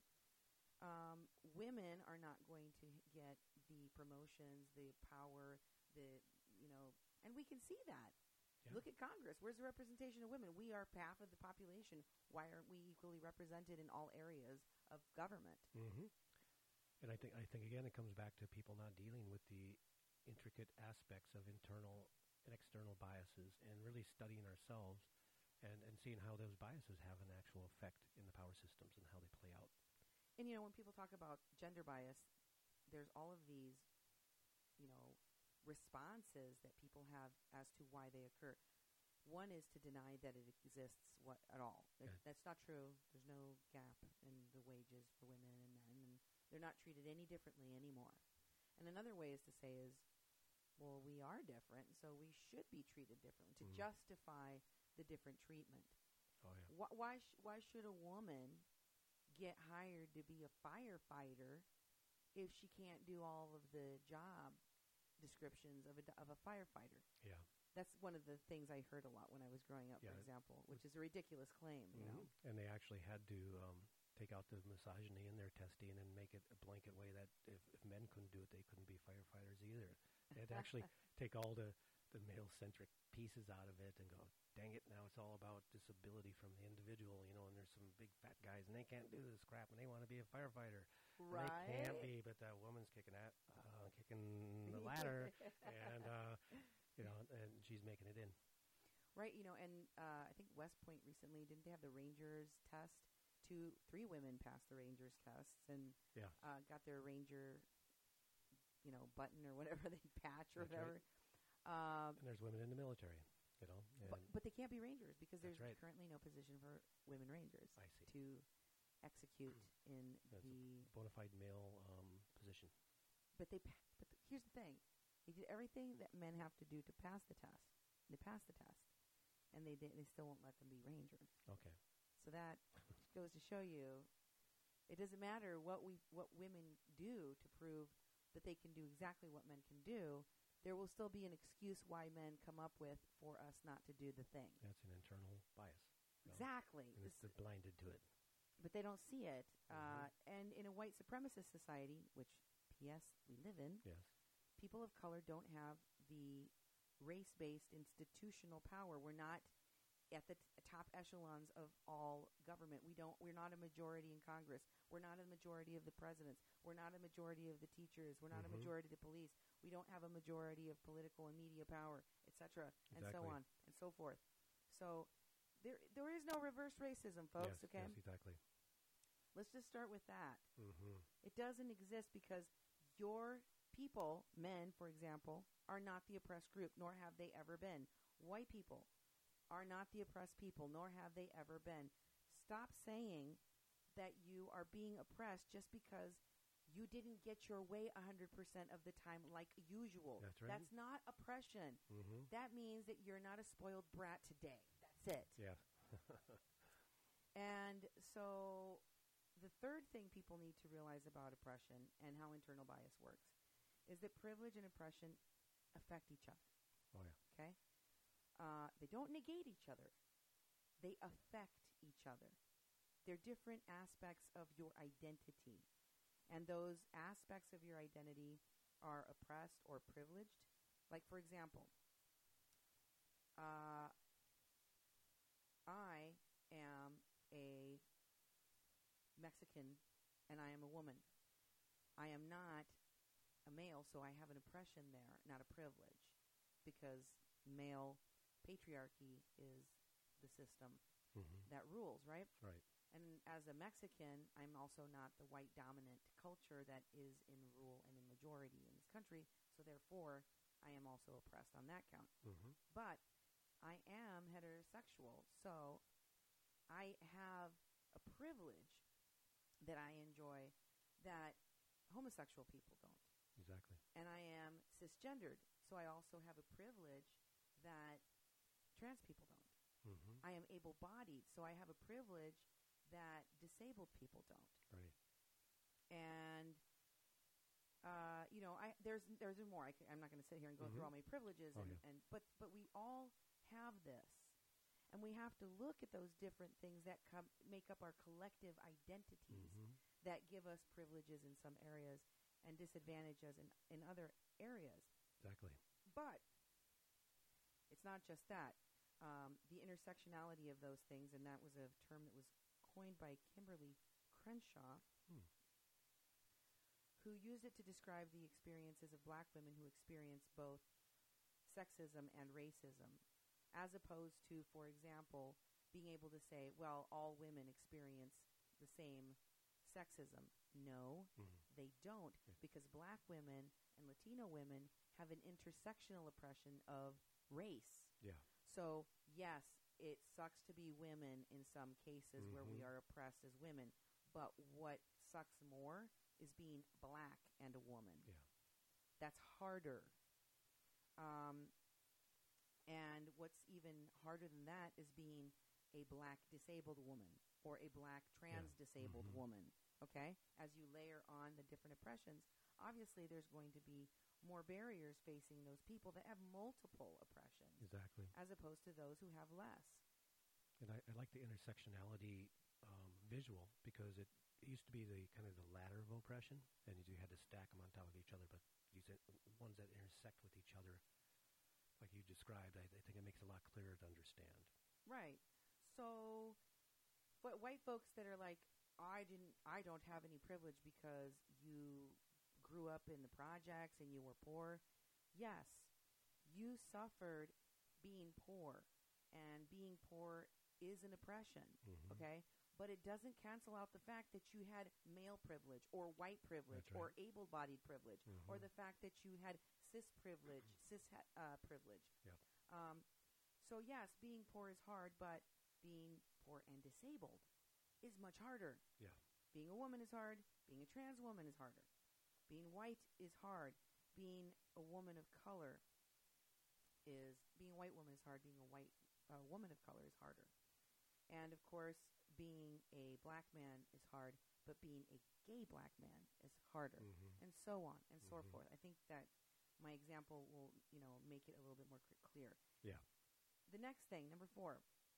um, women are not going to get the promotions, the power, the, you know, and we can see that. Yeah. Look at Congress. Where's the representation of women? We are half of the population. Why aren't we equally represented in all areas of government? Mm-hmm. And I think I think again it comes back to people not dealing with the intricate aspects of internal and external biases, and really studying ourselves and, and seeing how those biases have an actual effect in the power systems and how they play out. And, you know, when people talk about gender bias, there's all of these, you know, responses that people have as to why they occur. One is to deny that it exists what at all. There- Yeah. That's not true. There's no gap in the wages for women and men, and they're not treated any differently anymore. And another way is to say is, well, we are different, so we should be treated differently, to Mm. justify the different treatment. Oh yeah. Wh- why sh- why should a woman get hired to be a firefighter if she can't do all of the job descriptions of a, d- of a firefighter? Yeah. That's one of the things I heard a lot when I was growing up, Yeah. for example, which is a ridiculous claim, you know? Mhm. And they actually had to um, take out the misogyny in their testing and make it a blanket way that if, if men couldn't do it, they couldn't be firefighters either. They had to actually take all the, the male-centric pieces out of it and go, dang it, now it's all about disability from the individual, you know, and there's some big fat guys, and they can't do this crap, and they want to be a firefighter. And they can't be, but that woman's kicking at, uh, kicking the ladder, and, uh, you know, and she's making it in. Right, you know, and uh, I think West Point recently, didn't they have the Rangers test? Two, three women passed the Rangers tests and Yeah. uh, got their Ranger, you know, button or whatever they patch or That's whatever. right. Um, And there's women in the military, you know. but, and but they can't be Rangers because That's there's right. currently no position for women Rangers I see. to execute in That's the. bona fide male um, position. But they. pa- But the, here's the thing: they did everything that men have to do to pass the test. They passed the test, and they did. They still won't let them be Rangers. Okay. So that goes to show you, it doesn't matter what we what women do to prove that they can do exactly what men can do. There will still be an excuse why men come up with for us not to do the thing. That's an internal bias. you know, Exactly. And it's This- they're blinded to it. but they don't see it. Mhm. Uh, and in a white supremacist society, which, P S, we live in, Yes. people of color don't have the race-based institutional power. We're not at the t- top echelons of all government. We don't. We're not a majority in Congress. We're not a majority of the presidents. We're not a majority of the teachers. We're not Mhm. a majority of the police. We don't have a majority of political and media power, et cetera, and so Exactly. on and so forth. So there, there is no reverse racism, folks. Yes, okay, yes, exactly. let's just start with that. Mm-hmm. It doesn't exist because your people, men, for example, are not the oppressed group, nor have they ever been. White people are not the oppressed people, nor have they ever been. Stop saying that you are being oppressed just because you didn't get your way one hundred percent of the time like usual. That's right. That's not oppression. Mm-hmm. That means that you're not a spoiled brat today. That's it. Yeah. And so the third thing people need to realize about oppression and how internal bias works is that privilege and oppression affect each other. Oh, yeah. Okay? Uh, they don't negate each other. They affect each other. They're different aspects of your identity. And those aspects of your identity are oppressed or privileged. Like, for example, uh, I am a Mexican and I am a woman. I am not a male, so I have an oppression there, not a privilege, because male patriarchy is the system Mm-hmm. that rules, right? Right. And as a Mexican, I'm also not the white dominant culture that is in rule and in majority in this country, so therefore I am also oppressed on that count. Mm-hmm. But I am heterosexual, so I have a privilege that I enjoy that homosexual people don't. Exactly. And I am cisgendered, so I also have a privilege that trans people don't. Mm-hmm. I am able-bodied, so I have a privilege that disabled people don't. Right. And uh, you know, I there's there's more. I c- I'm not going to sit here and go Mhm. through all my privileges, Oh, and, yeah. and but but we all have this, and we have to look at those different things that come make up our collective identities Mm-hmm. that give us privileges in some areas and disadvantages in in other areas. Exactly. But it's not just that. Um, the intersectionality of those things, and that was a term that was coined by Kimberly Crenshaw, Hmm. who used it to describe the experiences of black women who experience both sexism and racism, as opposed to, for example, being able to say, well, all women experience the same sexism. No, Mm-hmm. they don't, Yeah. because black women and Latino women have an intersectional oppression of race. Yeah. So, yes, it sucks to be women in some cases where we Mhm. are oppressed as women, but what sucks more is being black and a woman. Yeah. That's harder. Um, and what's even harder than that is being a black disabled woman or a black trans disabled Mhm. woman. Okay? As you layer on the different oppressions, obviously there's going to be more barriers facing those people that have multiple oppressions Exactly. as opposed to those who have less. And I, I like the intersectionality um, visual because it, it used to be the kind of the ladder of oppression, and you had to stack them on top of each other. But these are ones that intersect with each other, like you described, I, I think it makes it a lot clearer to understand. Right. So, but white folks that are like, I didn't, I don't have any privilege because you grew up in the projects and you were poor. Yes, you suffered being poor, and being poor is an oppression. Mhm. Okay, but it doesn't cancel out the fact that you had male privilege or white privilege That's right. or able-bodied privilege, or Mhm. the fact that you had cis privilege, cis uh, privilege. Yep. Um, so yes, being poor is hard, but being poor and disabled is much harder. Yeah. Being a woman is hard. Being a trans woman is harder. Being white is hard. Being a woman of color is being a white woman is hard. Being a white uh, woman of color is harder. And of course, being a black man is hard, but being a gay black man is harder, Mhm. and so on and so Mhm. forth. I think that my example will, you know, make it a little bit more cl- clear. Yeah. The next thing, number four,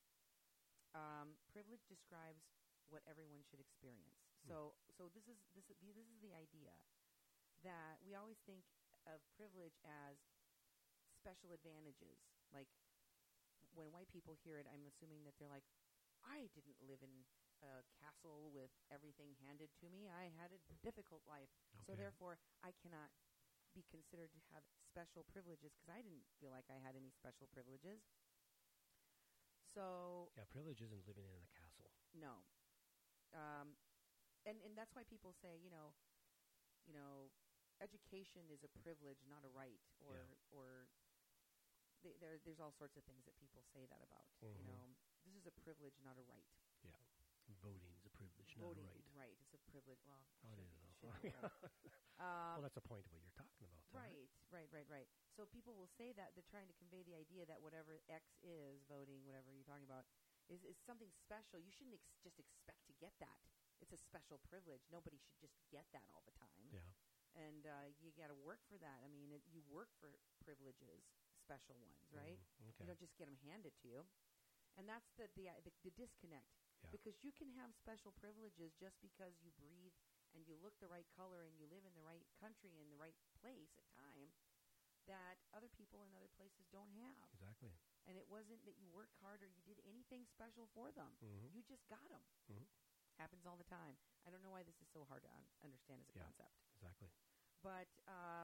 um, privilege describes what everyone should experience. Hmm. So, so this is this is the, this is the idea that we always think of privilege as special advantages. Like when white people hear it, I'm assuming that they're like, I didn't live in a castle with everything handed to me. I had a difficult life. So Okay. therefore, I cannot be considered to have special privileges because I didn't feel like I had any special privileges. So Yeah, privilege isn't living in a castle. no, um, and and that's why people say, you know, you know, education is a privilege, not a right, or Yeah. or th- there there's all sorts of things that people say that about. You Mhm. know, this is a privilege, not a right. Yeah. Voting's a privilege, Voting, not a right. right? It's a privilege. Well, Oh, it should is, be- though. should be a right. Well, Um, that's the point of what you're talking about. though, Right, right, right, right. So people will say that they're trying to convey the idea that whatever X is, voting, whatever you're talking about, is, is something special. You shouldn't ex- just expect to get that. It's a special privilege. Nobody should just get that all the time. Yeah. And uh, you got to work for that. I mean, it, you work for privileges, special ones, right? Mm, okay. You don't just get them handed to you. And that's the the, uh, the, the disconnect. Yeah. Because you can have special privileges just because you breathe and you look the right color and you live in the right country and the right place at time that other people in other places don't have. Exactly. And it wasn't that you worked hard or you did anything special for them. Mhm. You just got them. Mhm. Happens all the time. I don't know why this is so hard to un- understand as a Yeah. concept. Exactly. But uh,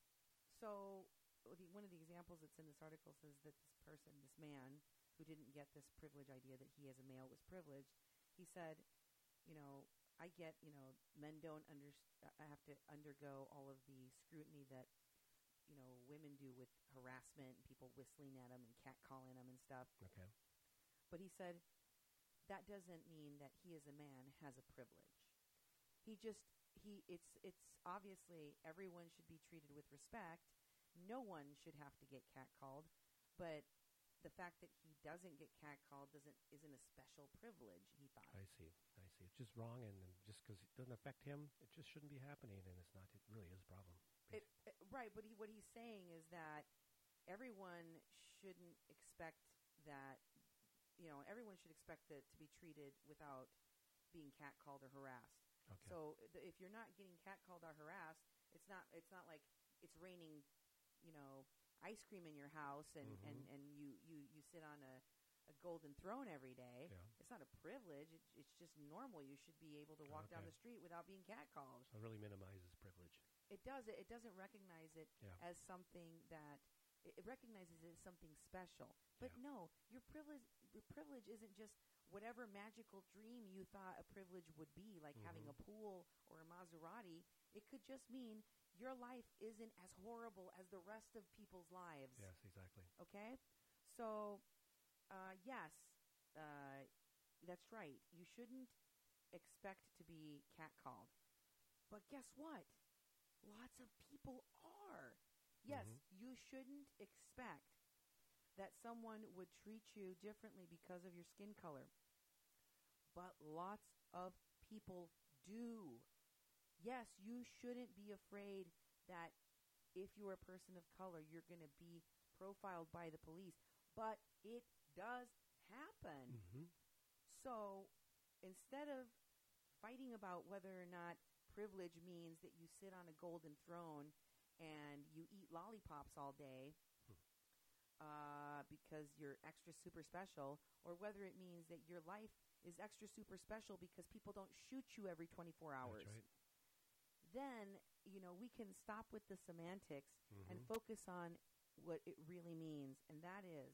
so the, one of the examples that's in this article says that this person, this man, who didn't get this privilege idea that he as a male was privileged, he said, you know, I get, you know, men don't under, I have to undergo all of the scrutiny that, you know, women do with harassment and people whistling at them and catcalling them and stuff. Okay. But he said that doesn't mean that he as a man has a privilege. He just he it's it's obviously everyone should be treated with respect. No one should have to get catcalled, but the fact that he doesn't get catcalled doesn't isn't a special privilege, he thought. I see. I see. It's just wrong, and, and just because it doesn't affect him, it just shouldn't be happening, and it's not. It really is a problem. It, it, right, but he, what he's saying is that everyone shouldn't expect that, you know, everyone should expect that to be treated without being catcalled or harassed. Okay. So th- if you're not getting catcalled or harassed, it's not it's not like it's raining, you know, ice cream in your house and, Mhm. and, and you, you, you sit on a, a golden throne every day. Yeah. It's not a privilege. It, it's just normal. You should be able to walk down Okay. the street without being catcalled. So it really minimizes privilege. It does. It, it doesn't recognize it Yeah. as something that it, it recognizes it as something special. But Yeah. no, your privilege your privilege isn't just whatever magical dream you thought a privilege would be, like having a Mhm. pool or a Maserati. It could just mean your life isn't as horrible as the rest of people's lives. Yes, exactly. Okay? So, uh, yes, uh, that's right. You shouldn't expect to be catcalled. But guess what? Lots of people are. Yes, Mhm. you shouldn't expect that someone would treat you differently because of your skin color. But lots of people do. Yes, you shouldn't be afraid that if you're a person of color, you're going to be profiled by the police. But it does happen. Mm-hmm. So instead of fighting about whether or not privilege means that you sit on a golden throne and you eat lollipops all day uh, because you're extra super special, or whether it means that your life is extra super special because people don't shoot you every twenty-four hours, That's right. then, you know, we can stop with the semantics and Mhm. focus on what it really means, and that is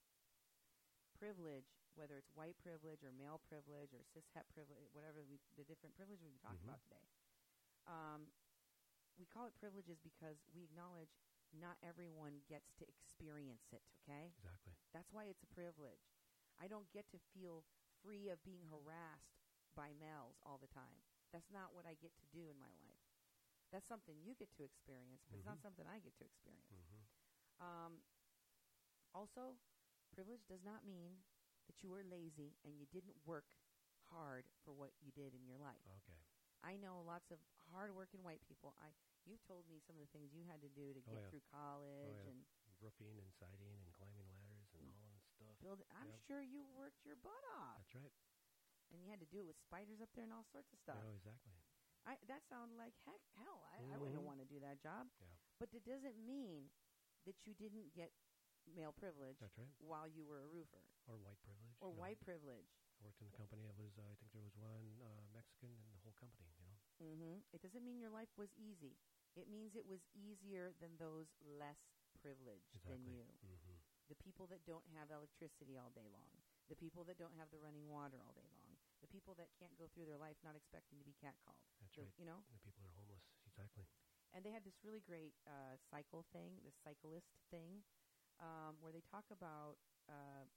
privilege, whether it's white privilege or male privilege or cishet privilege, whatever we, the different privileges we talked Mhm. about today. Um, we call it privileges because we acknowledge not everyone gets to experience it, okay? Exactly. That's why it's a privilege. I don't get to feel free of being harassed by males all the time. That's not what I get to do in my life. That's something you get to experience, but it's not Mhm. something I get to experience. Mm-hmm. Um, also, privilege does not mean that you were lazy and you didn't work hard for what you did in your life. Okay. I know lots of hard-working white people. I You've told me some of the things you had to do to Oh, get yeah. through college yeah. and Roofing and siding and climbing ladders and all that stuff. build. I'm Yep. sure you worked your butt off, That's right. and you had to do it with spiders up there and all sorts of stuff. Oh, exactly. I, that sounded like heck, hell. I, I wouldn't Mhm. want to do that job. Yeah. But it doesn't mean that you didn't get male privilege That's right. while you were a roofer Or white privilege. or you know. white privilege. I worked in the company. It was, uh, I think there was one uh, Mexican in the whole company, you know. Mm-hmm. It doesn't mean your life was easy. It means it was easier than those less privileged than Exactly. you. Mm-hmm. The people that don't have electricity all day long. The people that don't have the running water all day long. The people that can't go through their life not expecting to be catcalled. That's The- right. You know? The people are homeless. Exactly. And they had this really great uh, cycle thing, this cyclist thing, um, where they talk about, uh,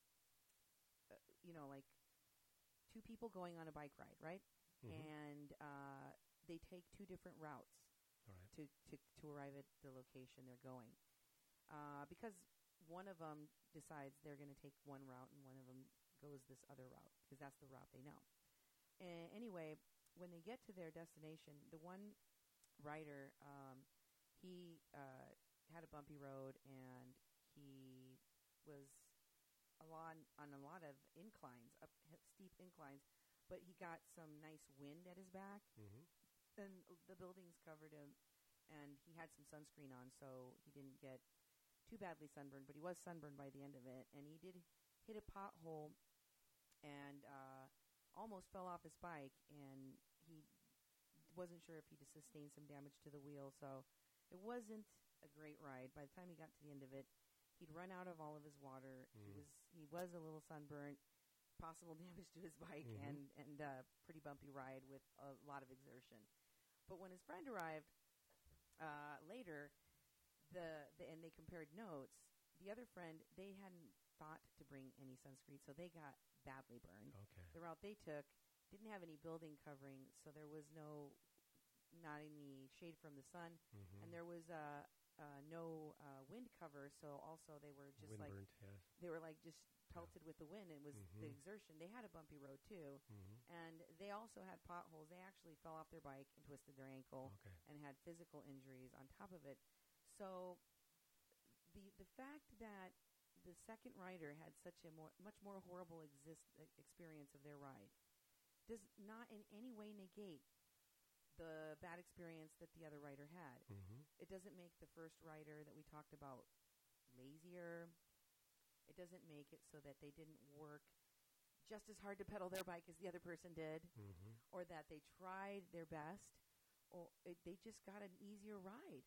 uh, you know, like two people going on a bike ride, right? Mhm. And uh, they take two different routes All right. to, to, to arrive at the location they're going. Uh, because one of them decides they're going to take one route and one of them goes this other route because that's the route they know. Uh, anyway, when they get to their destination, the one rider, um, he uh, had a bumpy road and he was a lot on a lot of inclines, up h- steep inclines, but he got some nice wind at his back, Mm-hmm. and the buildings covered him, and he had some sunscreen on, so he didn't get too badly sunburned, but he was sunburned by the end of it, and he did hit a pothole and uh, almost fell off his bike, and he wasn't sure if he'd sustained some damage to the wheel, so it wasn't a great ride. By the time he got to the end of it, he'd run out of all of his water. Mm. He was he was a little sunburnt, possible damage to his bike, Mhm. and and a pretty bumpy ride with a lot of exertion. But when his friend arrived uh, later, the, the and they compared notes, the other friend, they hadn't thought to bring any sunscreen, so they got badly burned. Okay. The route they took didn't have any building covering, so there was no, not any shade from the sun, Mm-hmm. and there was uh, uh, no uh, wind cover. So also they were just like Windburnt, yes. they were like just pelted with the wind. It was the Mhm. exertion. They had a bumpy road too, Mm-hmm. and they also had potholes. They actually fell off their bike and twisted their ankle Okay. and had physical injuries on top of it. So the the fact that the second rider had such a more much more horrible exist, uh, experience of their ride does not in any way negate the bad experience that the other rider had. Mm-hmm. It doesn't make the first rider that we talked about lazier. It doesn't make it so that they didn't work just as hard to pedal their bike as the other person did, Mm-hmm. or that they tried their best, or it, they just got an easier ride.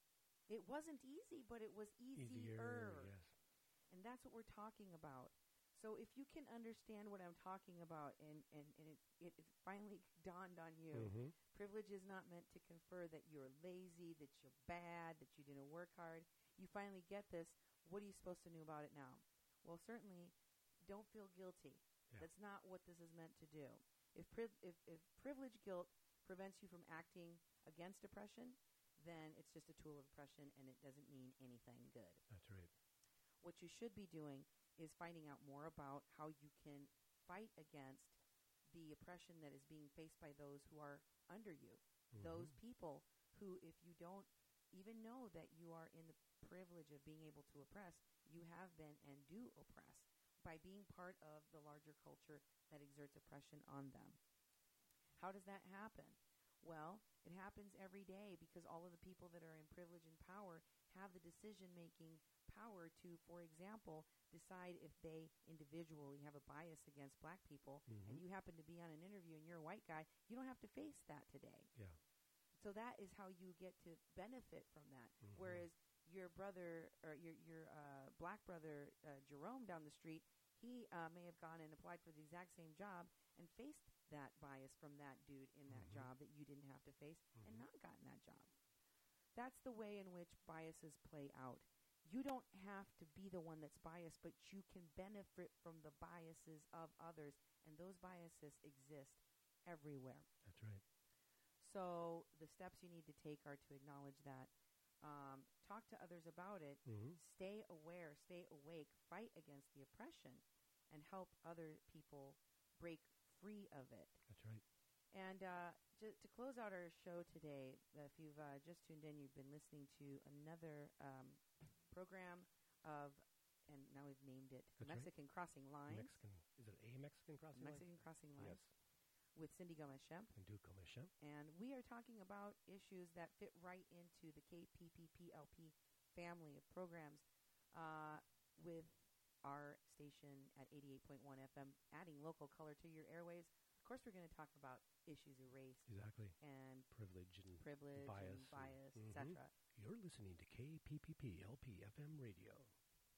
It wasn't easy, but it was easier. Easier, yes. And that's what we're talking about. So if you can understand what I'm talking about, and, and, and it, it, it finally dawned on you, Mm-hmm. privilege is not meant to confer that you're lazy, that you're bad, that you didn't work hard. You finally get this. What are you supposed to know about it now? Well, certainly, don't feel guilty. Yeah. That's not what this is meant to do. If, priv- if, if privilege guilt prevents you from acting against oppression, then it's just a tool of oppression, and it doesn't mean anything good. That's right. What you should be doing is finding out more about how you can fight against the oppression that is being faced by those who are under you. Mhm. Those people who, if you don't even know that you are in the privilege of being able to oppress, you have been and do oppress by being part of the larger culture that exerts oppression on them. How does that happen? Well, it happens every day because all of the people that are in privilege and power have the decision-making power to, for example, decide if they individually have a bias against black people, Mhm. and you happen to be on an interview and you're a white guy, you don't have to face that today. Yeah. So that is how you get to benefit from that. Mhm. Whereas your brother or your your uh, black brother uh, Jerome down the street, he uh, may have gone and applied for the exact same job and faced that bias from that dude in that Mhm. job that you didn't have to face and Mhm. not gotten that job. That's the way in which biases play out. You don't have to be the one that's biased, but you can benefit from the biases of others, and those biases exist everywhere. That's right. So the steps you need to take are to acknowledge that, um, talk to others about it, Mm-hmm. stay aware, stay awake, fight against the oppression, and help other people break free of it. That's right. And uh, ju- to close out our show today, uh, if you've uh, just tuned in, you've been listening to another um, program of, and now we've named it That's right. Mexican Crossing Lines, Mexican, is it a Mexican crossing line? Mexican Crossing Lines, Yes. with Cindy Gomez-Shemp. And Duke Commission. And we are talking about issues that fit right into the K P P P L P family of programs uh, with our station at eighty-eight point one F M, adding local color to your airways. Of course, we're going to talk about issues of race Exactly. and Privilege and privilege bias and bias, and- et cetera. You're listening to K P P P L P F M radio.